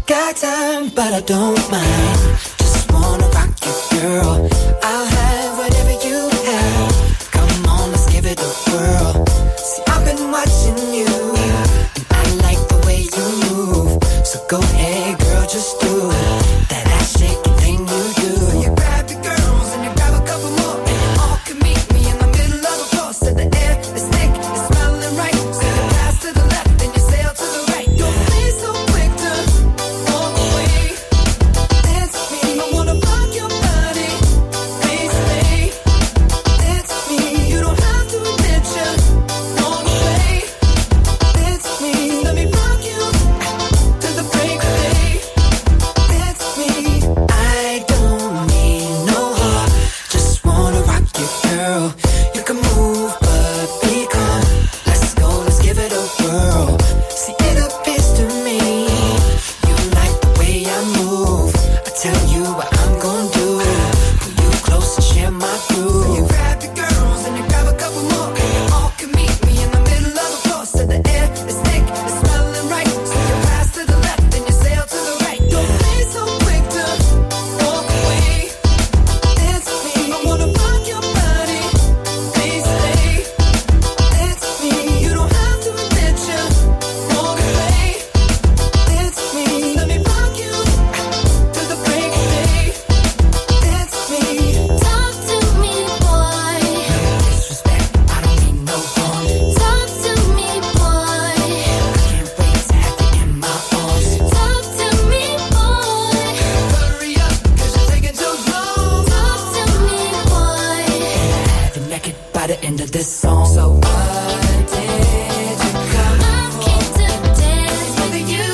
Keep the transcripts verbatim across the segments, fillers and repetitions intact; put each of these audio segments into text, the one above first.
Got time, but I don't mind. Just wanna rock you, girl. I'll have whatever you have. Come on, let's give it a whirl. See, I've been watching you, and I like the way you move. So go ahead, girl, just do that ass shaking thing you do. You grab your girls and you grab a couple more, and you all can meet me in the middle of the floor. So the air is thick, it's smelling right. So you pass to the left, then you sail to the right. Don't be so quick to walk away. Dance with me, I wanna rock your body. Please stay. Dance with me, you don't have to admit you wanna play. Dance with me, let me rock you till the break of day. Dance with me, I don't need no heart, just wanna rock you, girl. You can move, but be calm. Let's go, let's give it a whirl. See, it appears to me you like the way I move. I tell you what I'm gonna do. Pull you close and share my groove. So you grab your girls and you grab a couple more, and you all can meet me in the middle of the floor. So the air is thick, it's smelling right. So you pass to the left, then you sail to the right. Don't be so quick to walk away. Dance with me, I wanna rock your body. Please stay. Dance with me, you don't have to admit you wanna play. Dance with me, let me rock you till the break of day. Dance with me. Talk to me, boy. Disrespect, I don't need no harm. Talk to me, boy. Can't wait to have you in my arms. Talk to me, boy. Hurry up, cause you're taking too long. Talk to me, boy. Have you naked by the end of this song. So what did you come I came to dance with you.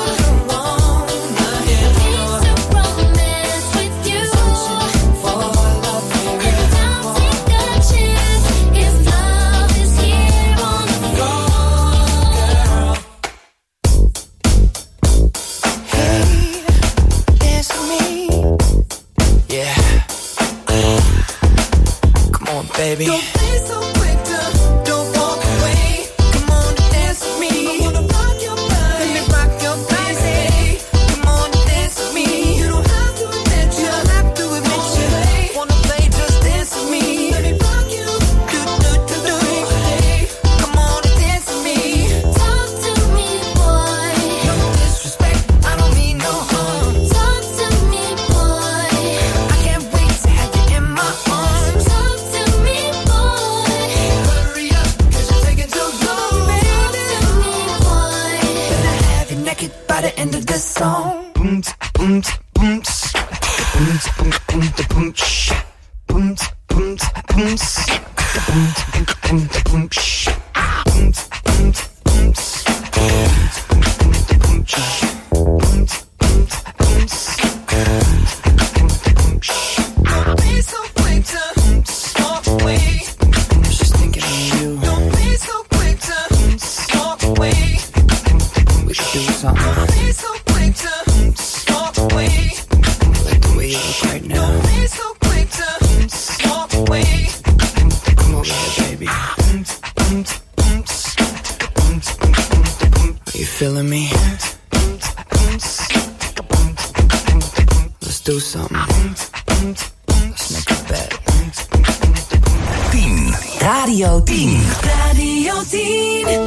wanna hear? Came to romance with you. For love, And I'll take a chance if love is here on the floor. hey, dance with me. Yeah. Come on, baby. Don't be so quick to don't walk away. Come on, dance with me. I wanna rock your body. Let me rock your body. Come on, dance with me. You don't have to admit you. Don't have to admit you. Wanna play, just dance with me. Let me rock you. Do do do do. Come on, dance with me. Talk to me, boy. No disrespect, I don't mean no harm. Talk to me, boy. I can't wait to have you in my arms. Talk to me, boy. Hurry up, cause you're taking too long, baby. Talk to me, boy. Gonna have you naked by the end of this song. Boom, boom, boom, boom, boom, boom, boom, boom, boom, boom, boom, boom, boom, boom, Don't be so quick to walk away. I was just thinking of you. Don't be so quick to walk away. We should do something. Don't be so quick to walk away. Like the way you look right now. Don't be so quick to walk away. Come over here, baby. Are you feeling me? Let's do something. Let's make a bet. tien. Radio tien. Radio tien.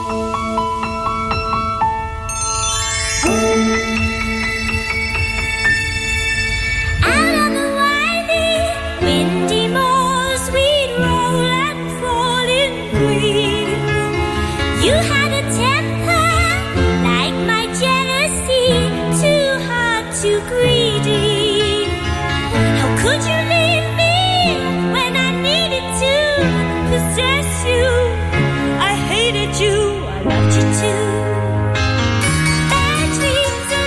Out on the winding, windy moors, we'd roll and fall in green. You had a temper like my jealousy, too hard, too greedy. How could you leave me when I needed to possess you? I hated you, I loved you too. Bad dreams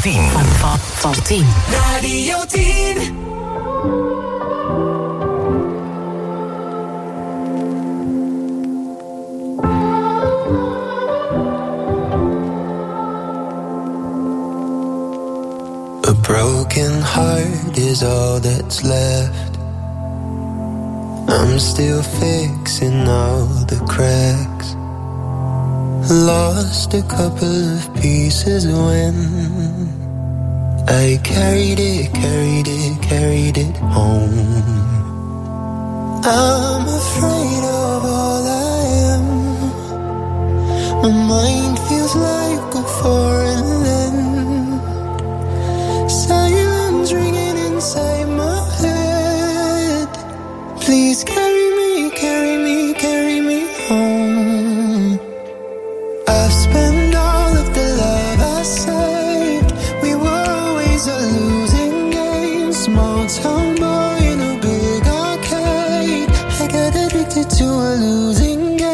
tien. Van, van, van tien. Radio tien. A broken heart is all that's left. I'm still fixing all the cracks. Lost a couple of pieces when I carried it, carried it, carried it home. I'm afraid of all I am. My mind feels like a foreign land. Silence ringing inside my head. Please carry me, carry me, carry me home. I've spent all of the love I saved. We were always a losing game. Small town boy in a big arcade. I got addicted to a losing game.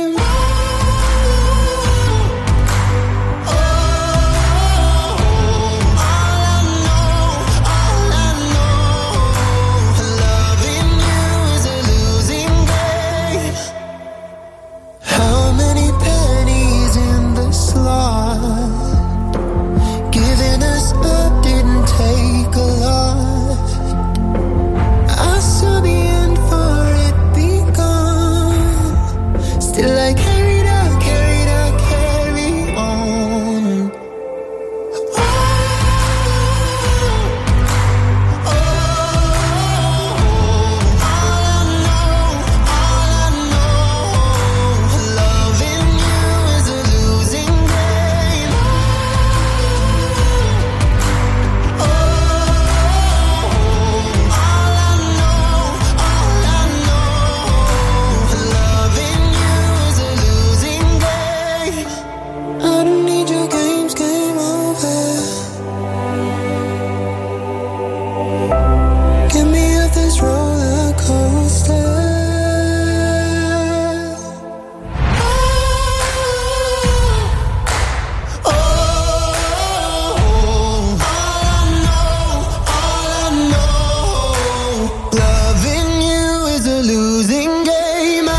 Giving us up didn't take a lot. I saw the end for it begun. Still I carried out, carried out, carry on. Oh, oh, all I know, all I know, loving you is a losing game. Oh, all I know, all I know, loving you is a losing game. I don't need your games, game over. Get me off this roller coaster. Oh, all I know, all I know, loving you is a losing game.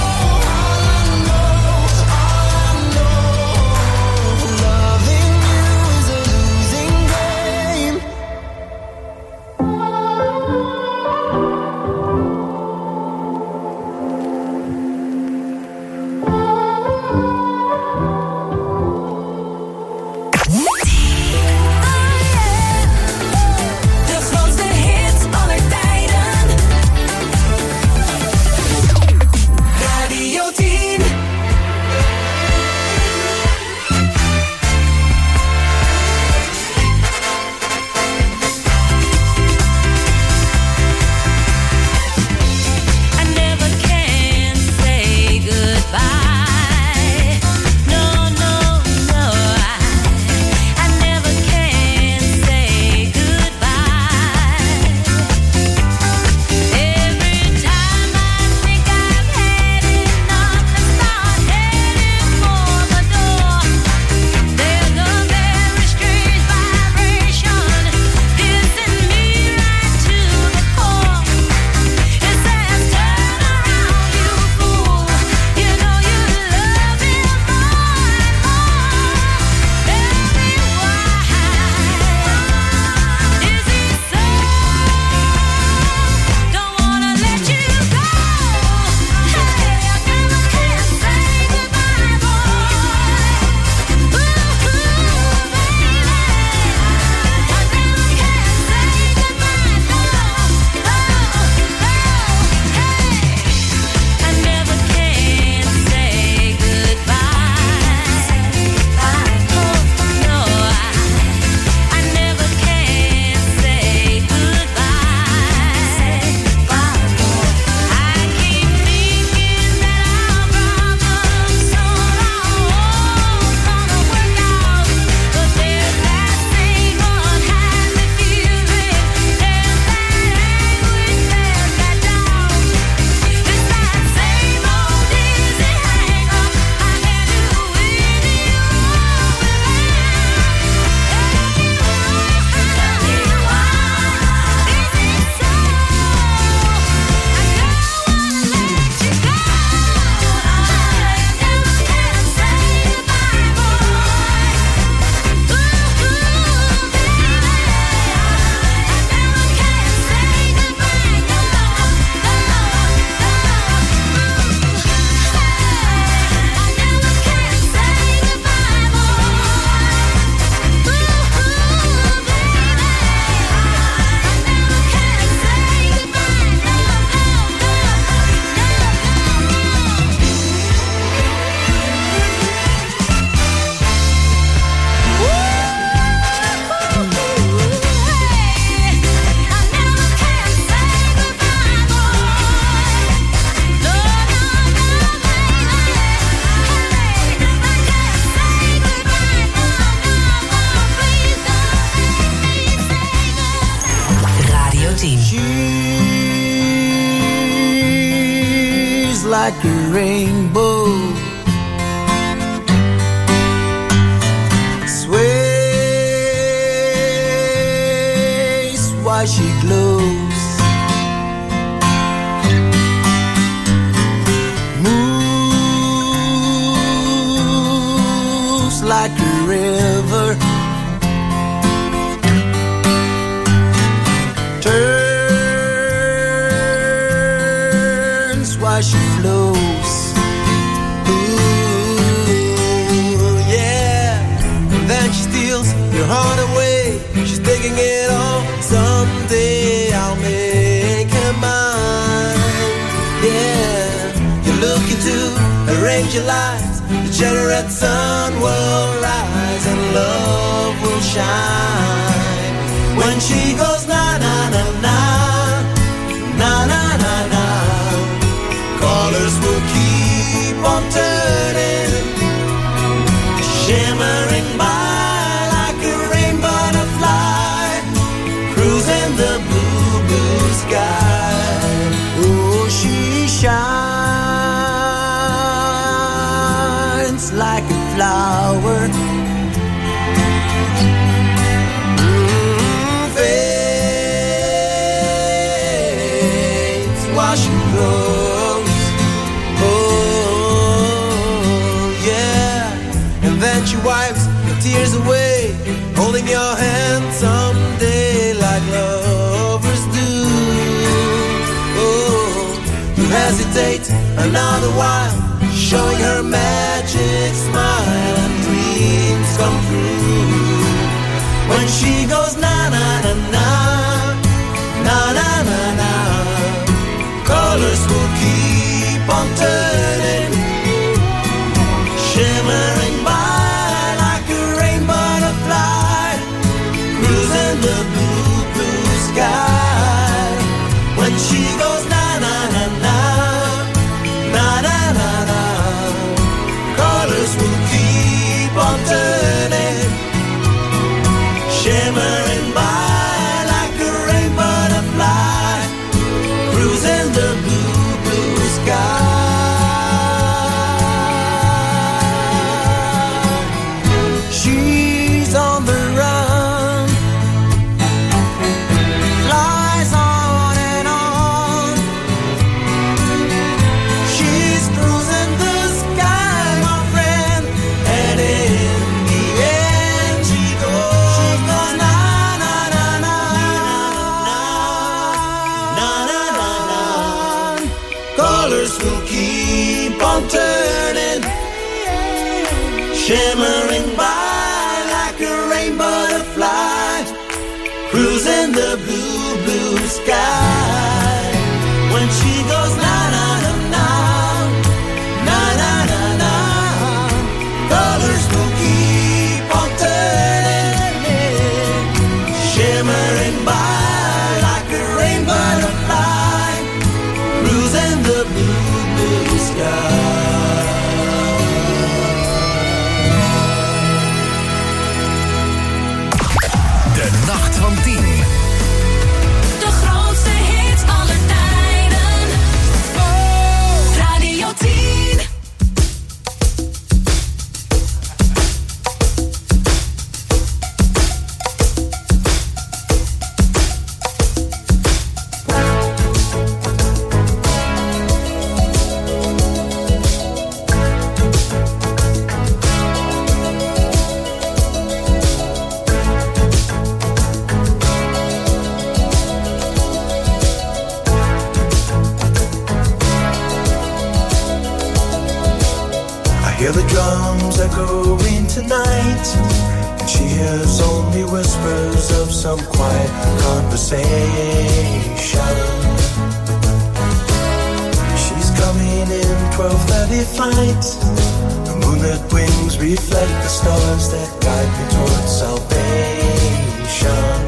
Loving you like a rainbow. Sways while she glows. Moves like a river. Turns while she flows. Ooh, yeah. And then she steals your heart away. She's taking it all. Someday I'll make her mine. Yeah. You're looking to arrange your lives. The generate sun will rise and love will shine. When she goes na na na na, na na na na, colors will keep on turning, shimmering by like a rain butterfly, cruising the blue, blue sky. Oh, she shines like a flower. She wipes the tears away, holding your hand someday like lovers do. Oh, you hesitate another while, showing her magic smile and dreams come true. When she goes na na na na, na na na na, colors will keep on turning, shimmering by the blue, blue sky. When she goes na na na na, na na na na, colors will keep on turning, shimmering by like a rain butterfly, cruising the blue, blue sky. She's on the run, flies on and on. She's cruising the sky, my friend, and in the end she goes, she goes na na na na, na na na na. Colors will keep on turning, shimmering by like a rain butterfly, cruising the blue, blue sky. When she goes na na na na, na na na na, colors will keep on turning, shimmering by like a rain butterfly, cruising the blue, blue sky. De nacht van tien. De grootste hits aller tijden. Radio tien. Hear the drums echoing tonight, and she hears only whispers of some quiet conversation. She's coming in twelve thirty flight. The moonlit wings reflect the stars that guide me towards salvation.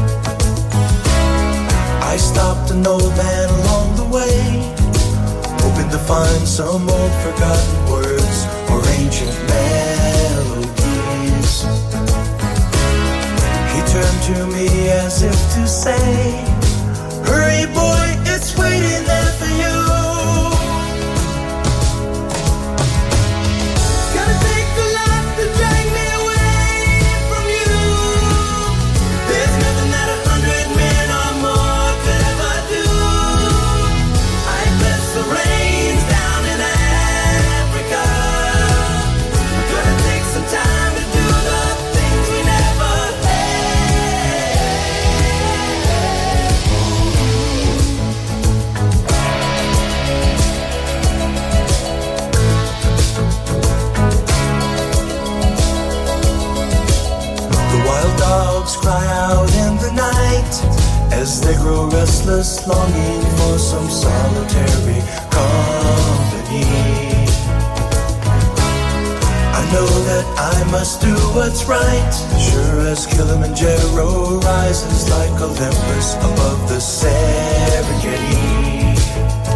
I stopped an old man along the way, hoping to find some old forgotten words or ancient melodies. He turned to me as if to say, hurry boy, it's waiting there for you. dogs cry out in the night as they grow restless, longing for some solitary company. I know that I must do what's right, sure as Kilimanjaro rises like Olympus above the Serengeti.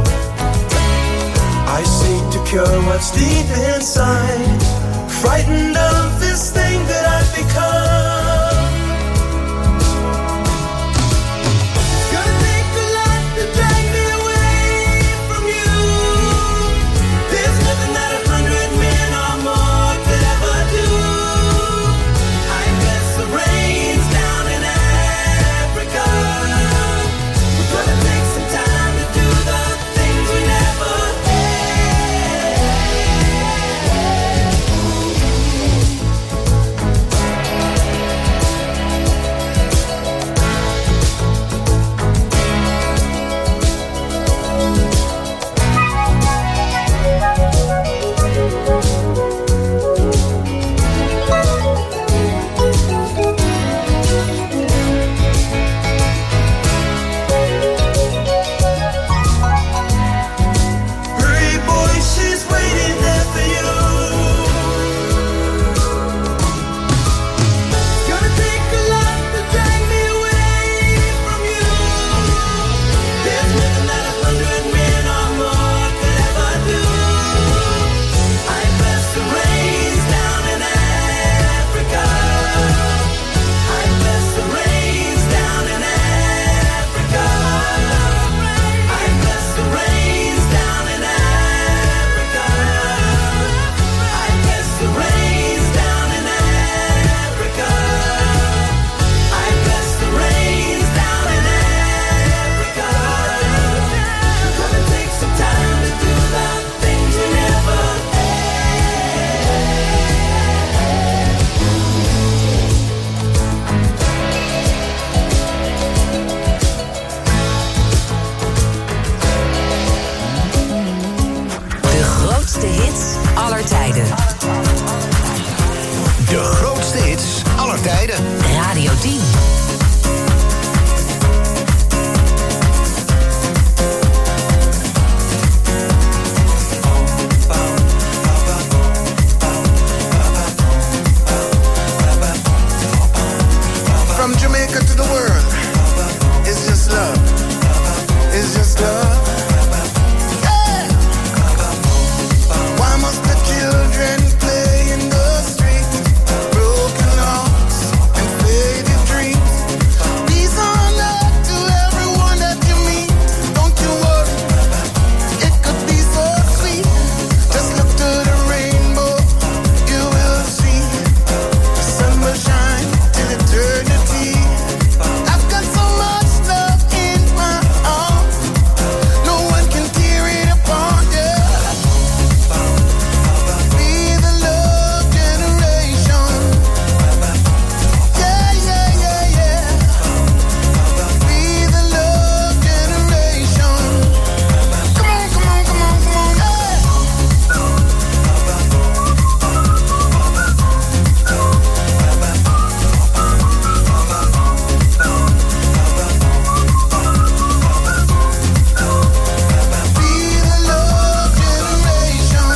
I seek to cure what's deep inside, frightened of this thing that I've become. It's gonna take a lot to drag me away from you. There's nothing that a hundred men or more could ever do. I bless the rains down in Africa. We're gonna take some time to do the things we never Radio tien. From Jamaica to the world, it's just love. It's just love. Yeah. Why must the children play in the street? Broken hearts and faded dreams. Peace on earth to everyone that you meet. Don't you worry, it could be so sweet. Just look to the rainbow, you will see. The sun will shine till eternity. I've got so much love in my arms, no one can tear it apart, yeah. Be the love generation. Yeah, yeah, yeah, yeah. Be the love generation. Come on, come on, come on, come on, yeah. Be the love generation.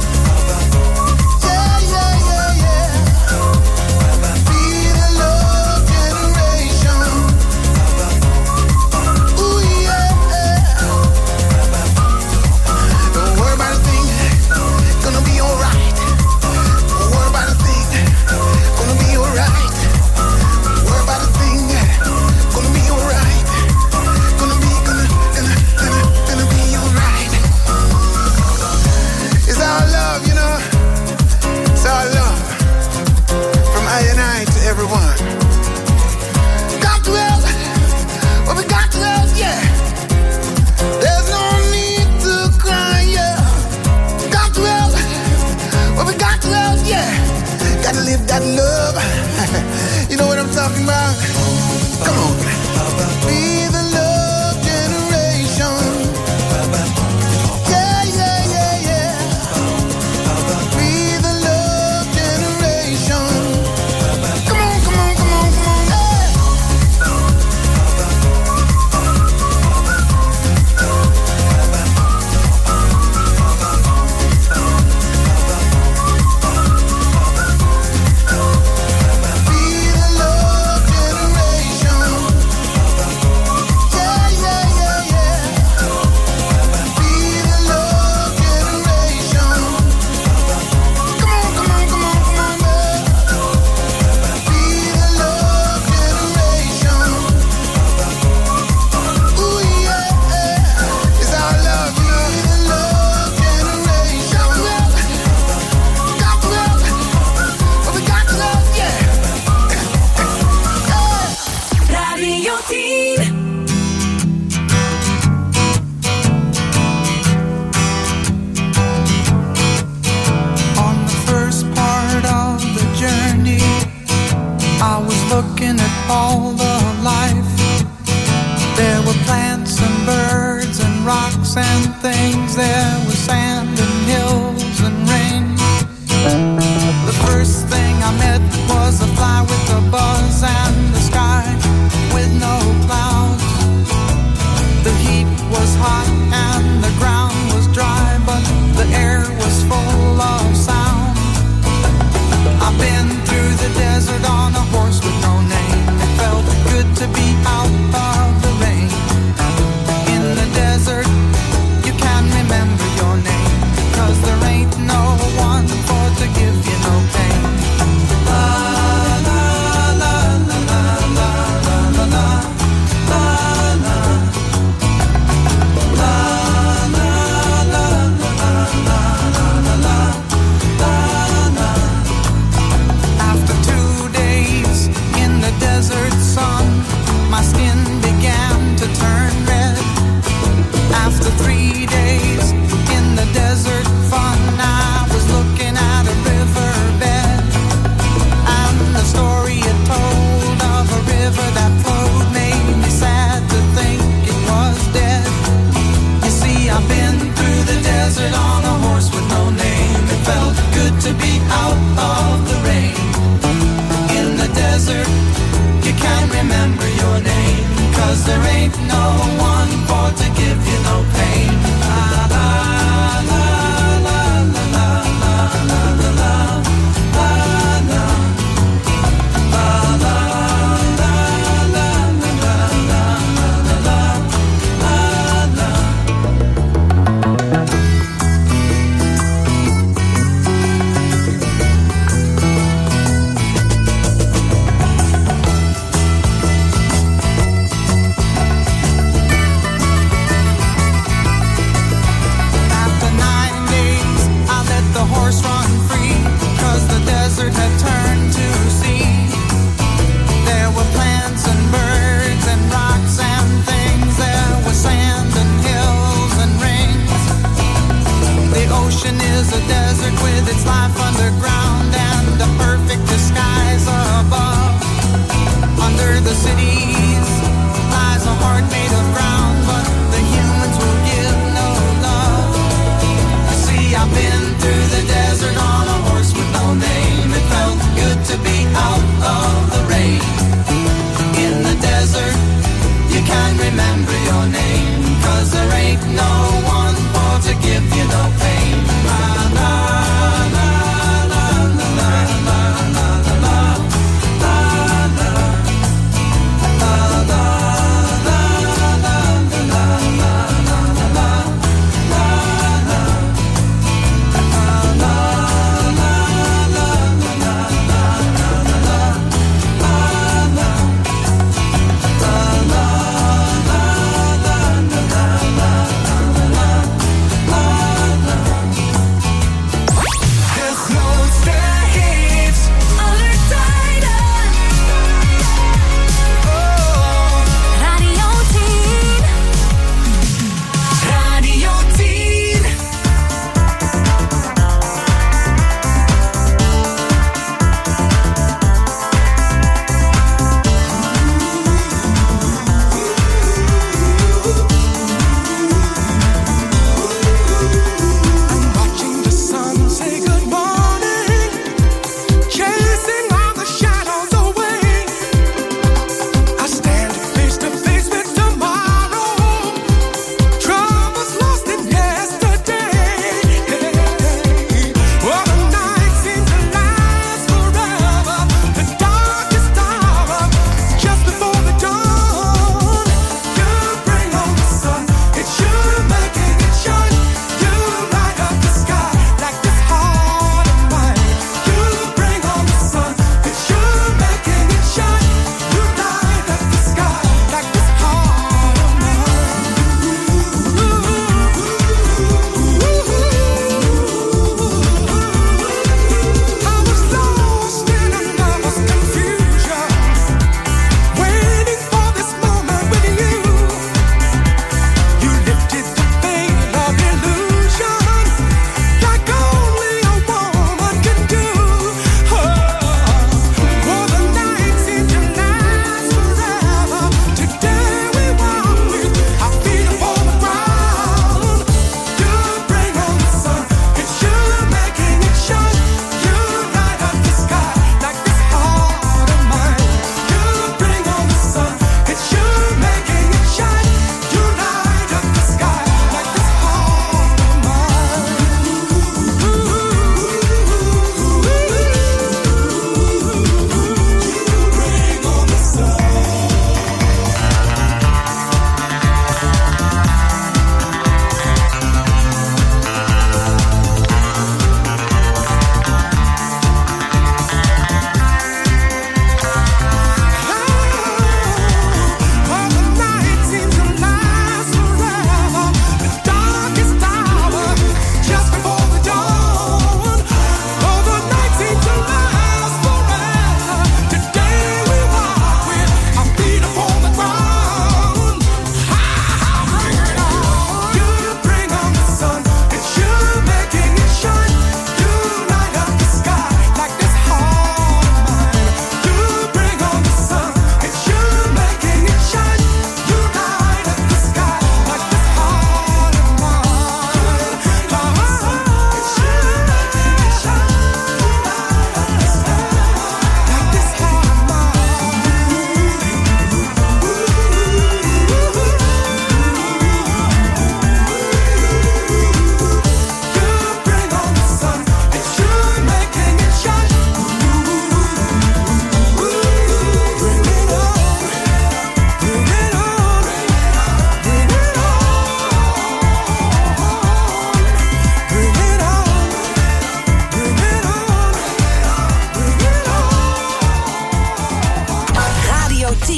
Yeah, yeah, yeah, yeah. Be the love generation. Ooh, yeah. Don't worry about a thing, gonna be alright. Don't worry about a thing, gonna be alright. Don't worry about a thing, gonna be alright. Gonna be, gonna, gonna, gonna, gonna be alright. It's our love, you know. It's our love. From I and I to everyone. Got to help. Well, we got to help, yeah. There's no need to cry, yeah. Got to help. Well, we got to help, yeah. Gotta live that love. You know what I'm talking about? Come on. Be the love generation. Yeah, yeah, yeah, yeah. Be the love generation. Come on, come on, come on, come on. Hey. I was looking at all the life. There were plants and birds and rocks and things. There was sand and hills and rain. The first thing I met was a fly with a buzz and the sky with no clouds. The heat was hot and the ground was dry, but the air was full of sound. I've been through the desert on a horse with no name. It felt good to be out of the rain. In the desert, you can remember your name, 'cause there ain't no one for to give you no pain. Love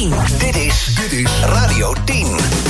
tien. Dit is, dit is Radio tien.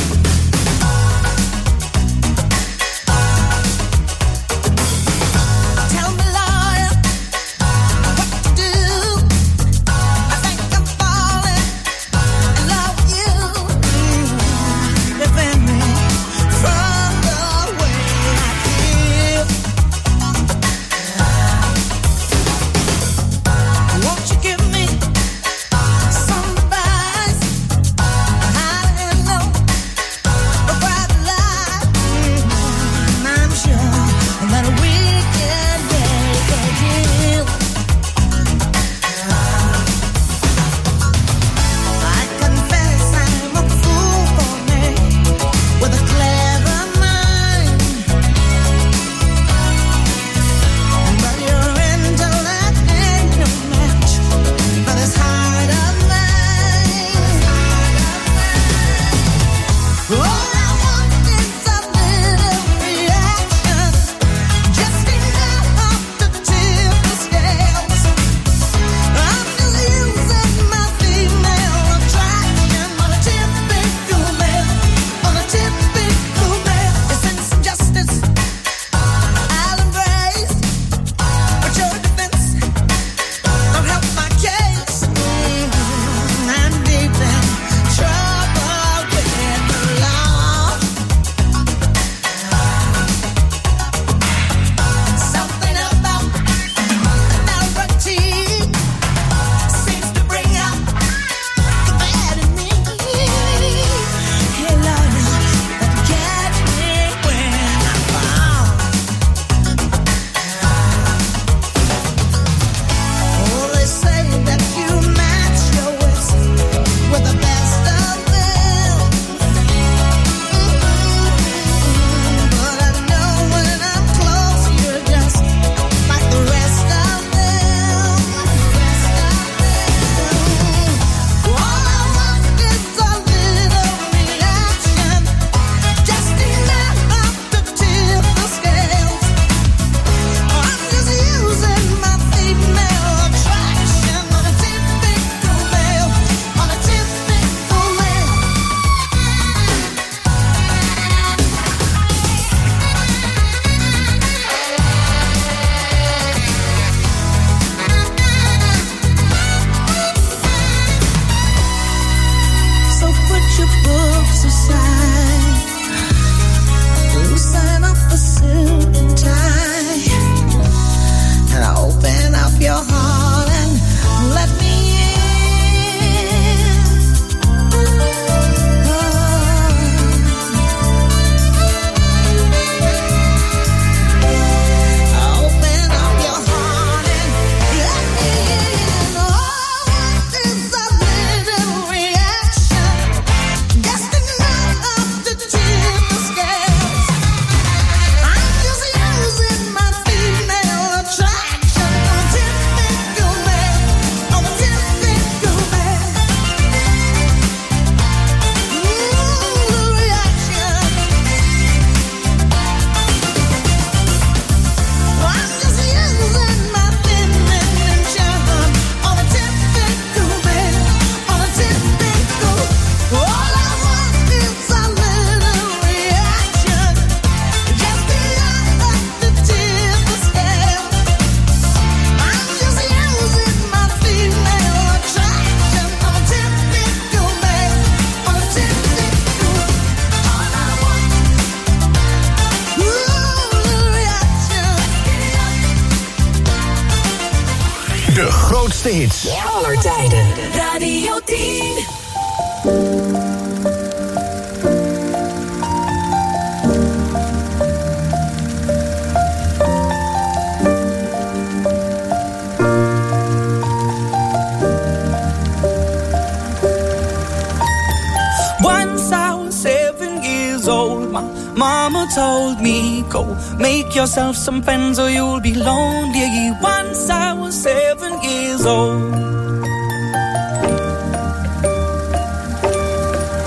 De grootste hits aller tijden. Radio tien. Once I was seven years old, my mama told me, go make yourself some friends or you'll be lonely. Once I was seven years old.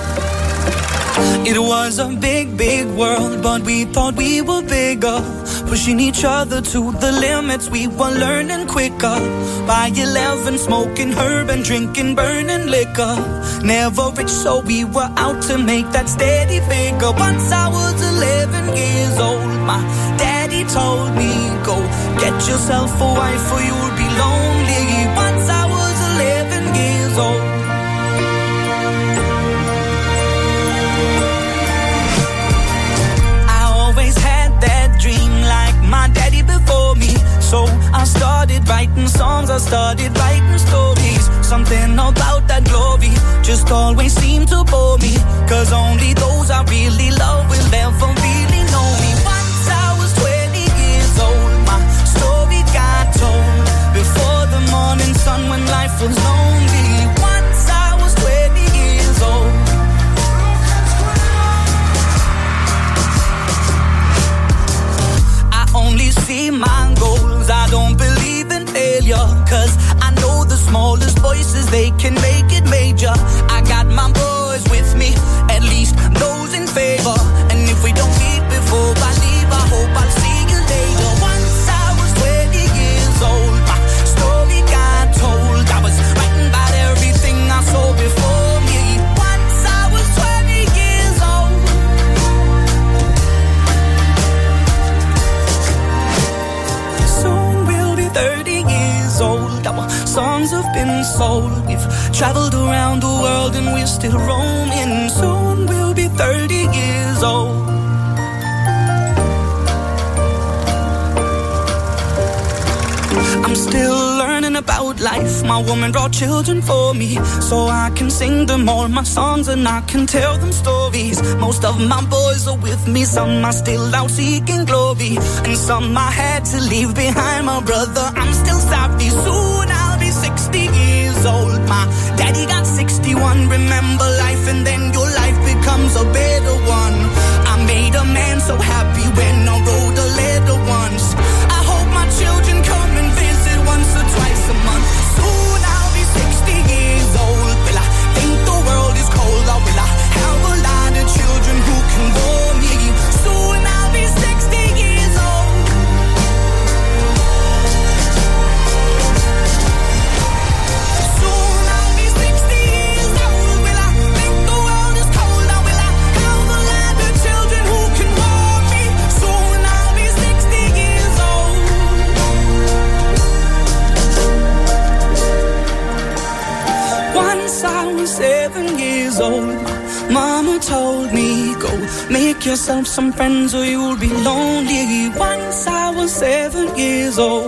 It was a big, big world, but we thought we were bigger. pushing each other to the limits. We were learning quicker. By eleven, smoking herb and drinking burning liquor. Never rich, so we were out to make that steady figure. Once I was eleven years old, my daddy told me, go get yourself a wife or you'll be lonely. Once I was eleven years old. My daddy before me, so I started writing songs, I started writing stories. Something about that glory just always seemed to bore me, cause only those I really love will ever really know me. Once I was twenty years old, my story got told before the morning sun when life was lonely. Once I was twenty years old. Only see my goals, I don't believe in failure, cause I know the smallest voices, they can make it major. I got my boys with me, at least those in favor. And if we don't meet before I leave, I hope I'll see you later. Once I was twenty years old, my story got told. I was writing about everything I saw before me. Once I was twenty years old. thirty years old, our songs have been sold. We've traveled around the world and we're still roaming. Soon we'll be thirty years old. I'm still learning about life. My woman brought children for me, so I can sing them all my songs and I can tell them stories. Most of my boys are with me, some are still out seeking glory, and some I had to leave behind. My brother, I'm still sorry. Soon I'll be sixty years old. My daddy got sixty-one. Remember life and then your life becomes a better one. I made a man so happy when I wrote a letter once. I hope my children come and visit once or twice a month. Soon I'll be sixty years old. Will I think the world is cold, or will I have a lot of children who can bore me? Soon I'll be sixty years old. Soon I'll be sixty years old. Will I think the world is cold, or will I have a lot of children who can bore me? Soon I'll be sixty years old. Once I was seven years old, Mama told me, go make yourself some friends or you'll be lonely. Once I was seven years old.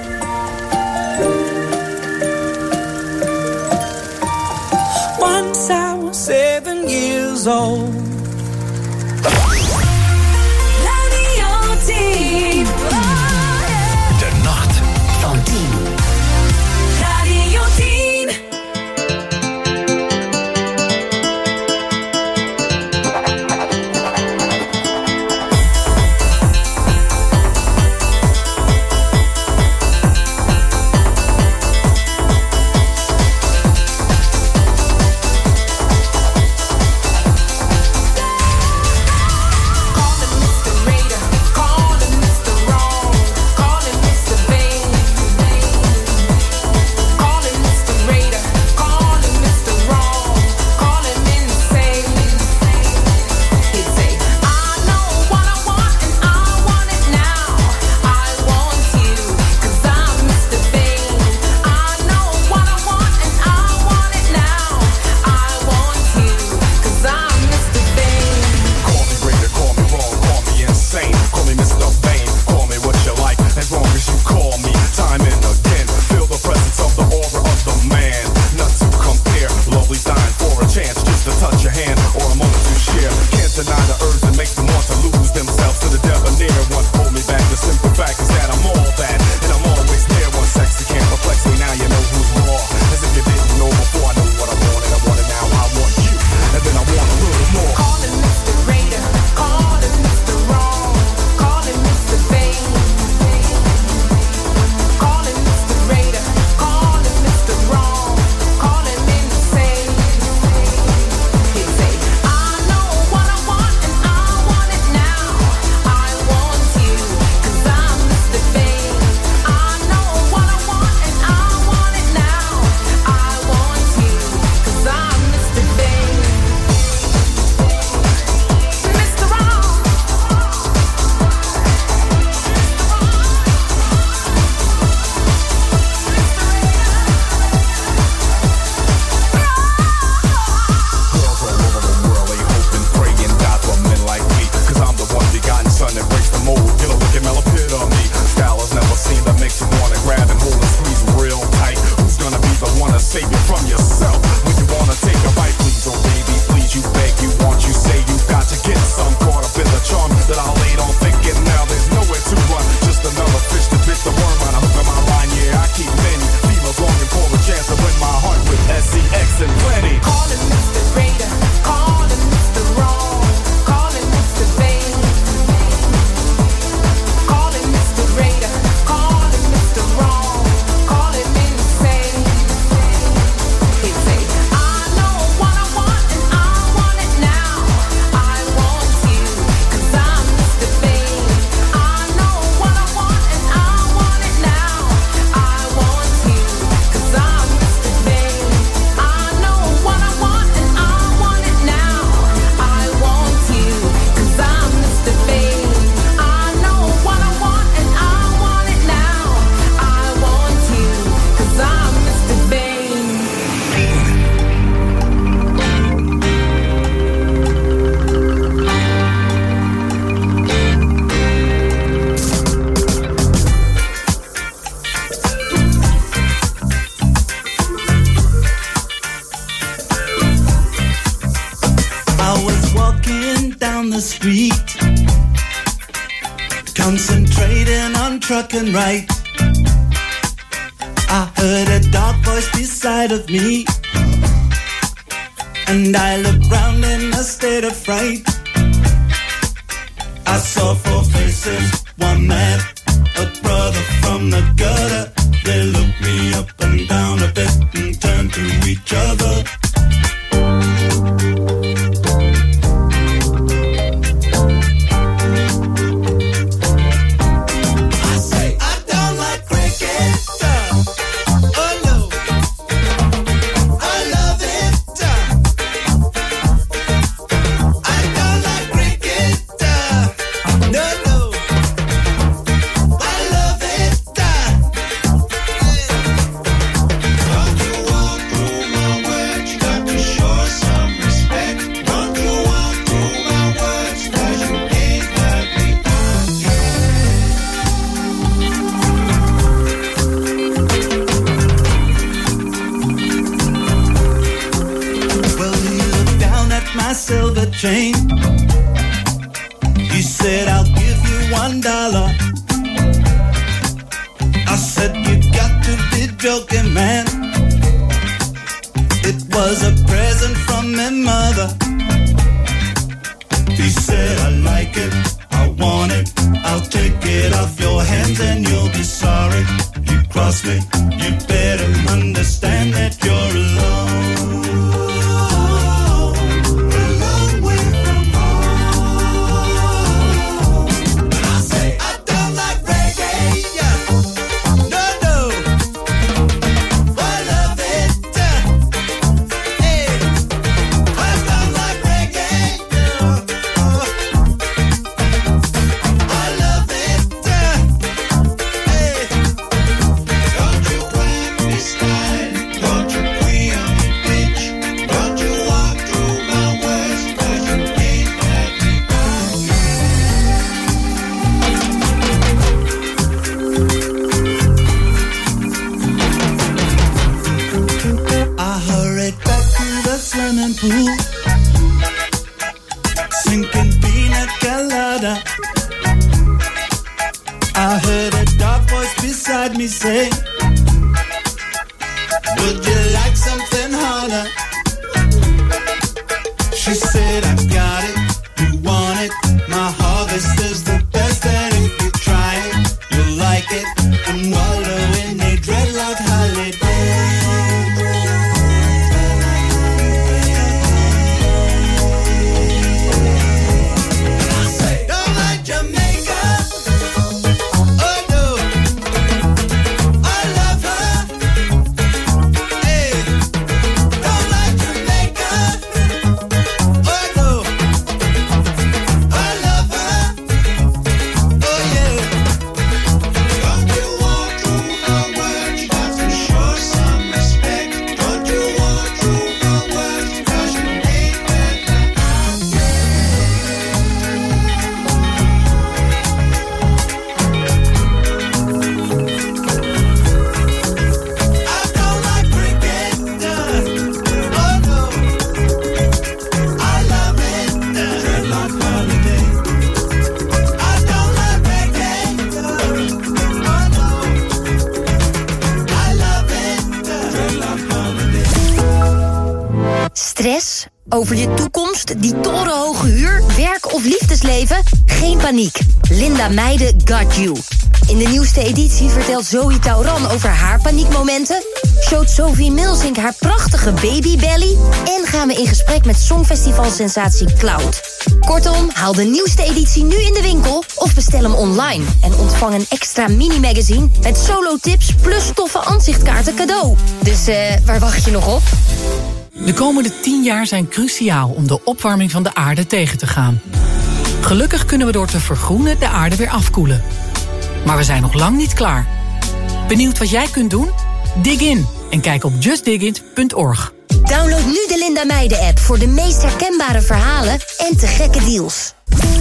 Once I was seven years old. Radio tien. De nacht van tien. Radio tien. wanna save you from yourself. When you wanna take a bite, please, oh baby, please, you beg, you want, you say you got to get some. Caught up in the charm that I laid on thinking now there's nowhere to run. Just another fish to bit the worm on a hook of my line. Yeah, I keep many females longing for a chance to win my heart with S C X and plenty. Calling Mister Raider, calling Mister Wrong, calling Mister Vain, calling Mister Raider, calling Mister Wrong, calling insane. He say, I know what I want and I want it now. I want you, cause I'm Mister Vain. I know what I want and I want it now. I want you, cause I'm Mister Vain. I know what I want and I want it now. I want you, cause I'm Mister Vain. I know what I want and I want it now. I want you, cause I'm Mister Vain. I was walking down the street, concentrating on trucking right. I heard a dark voice beside of me, and I looked round in a state of fright. I saw four faces, one man, a brother from the gutter. They looked me up and down a bit and turned to each other. Chain. He said, I'll give you one dollar. I said, you got to be joking, man. It was a present from my mother. He said, I like it, I want it, I'll take it off your hands and you'll be sorry. You cross me, you better understand that you're alone. Pool, sinking pina colada. I heard a dark voice beside me say, would you like something harder? She said, I got it, you want it, my harvest is the best, and if you try it, you'll like it, and wallow in a dreadlock holiday. I Stress? Over je toekomst, die torenhoge huur, werk of liefdesleven? Geen paniek. Linda Meijden got you. In de nieuwste editie vertelt Zoe Tauran over haar paniekmomenten, showt Sophie Milsink haar prachtige babybelly en gaan we in gesprek met Songfestivalsensatie Cloud. Kortom, haal de nieuwste editie nu in de winkel of bestel hem online en ontvang een extra mini-magazine met solo-tips plus toffe aanzichtkaarten cadeau. Dus uh, waar wacht je nog op? De komende tien jaar zijn cruciaal om de opwarming van de aarde tegen te gaan. Gelukkig kunnen we door te vergroenen de aarde weer afkoelen. Maar we zijn nog lang niet klaar. Benieuwd wat jij kunt doen? Dig in en kijk op just dig it punt org. Download nu de Linda Meijden app voor de meest herkenbare verhalen en te gekke deals.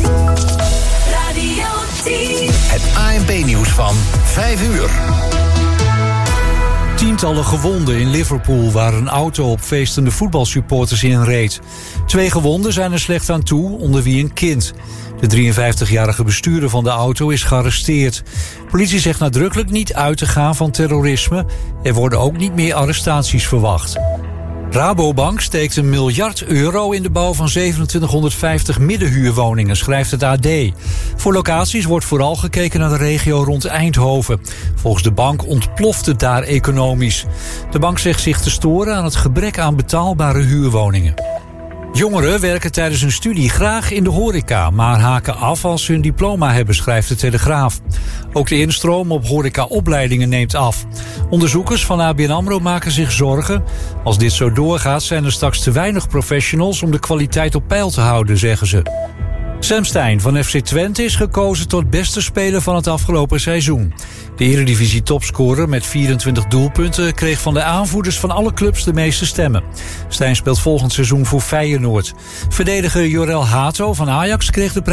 Radio tien. Het A N P-nieuws van vijf uur. Tientallen gewonden in Liverpool waar een auto op feestende voetbalsupporters inreed. Twee gewonden zijn er slecht aan toe, onder wie een kind. De drieënvijftigjarige bestuurder van de auto is gearresteerd. Politie zegt nadrukkelijk niet uit te gaan van terrorisme. Er worden ook niet meer arrestaties verwacht. Rabobank steekt een miljard euro in de bouw van zevenentwintighonderdvijftig middenhuurwoningen, schrijft het A D. Voor locaties wordt vooral gekeken naar de regio rond Eindhoven. Volgens de bank ontploft het daar economisch. De bank zegt zich te storen aan het gebrek aan betaalbare huurwoningen. Jongeren werken tijdens hun studie graag in de horeca, maar haken af als ze hun diploma hebben, schrijft de Telegraaf. Ook de instroom op horecaopleidingen neemt af. Onderzoekers van A B N AMRO maken zich zorgen. Als dit zo doorgaat zijn er straks te weinig professionals om de kwaliteit op peil te houden, zeggen ze. Sam Stein van F C Twente is gekozen tot beste speler van het afgelopen seizoen. De Eredivisie topscorer met vierentwintig doelpunten kreeg van de aanvoerders van alle clubs de meeste stemmen. Stein speelt volgend seizoen voor Feyenoord. Verdediger Jorel Hato van Ajax kreeg de prijs.